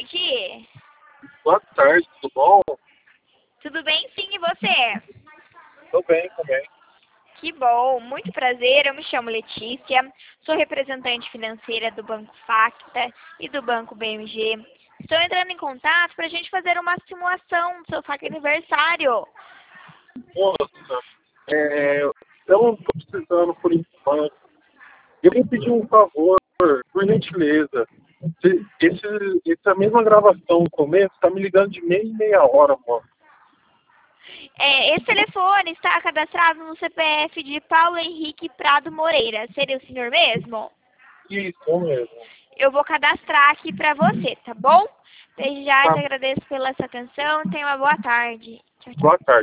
tarde. Boa tarde, tudo bom? Tudo bem, sim, e você? Tô bem também. Que bom, muito prazer. Eu me chamo Letícia, sou representante financeira do Banco Facta e do Banco BMG. Estou entrando em contato para a gente fazer uma simulação do seu Facta aniversário. Moça, eu não tô precisando por enquanto. Eu vim pedir um favor, por gentileza. Essa mesma gravação no começo tá me ligando de meia em meia hora, moça. Esse telefone está cadastrado no CPF de Paulo Henrique Prado Moreira. Seria o senhor mesmo? Isso mesmo. Eu vou cadastrar aqui para você, tá bom? Desde já Tá. te agradeço pela sua atenção. Tenha uma boa tarde. Tchau, tchau. Boa tarde.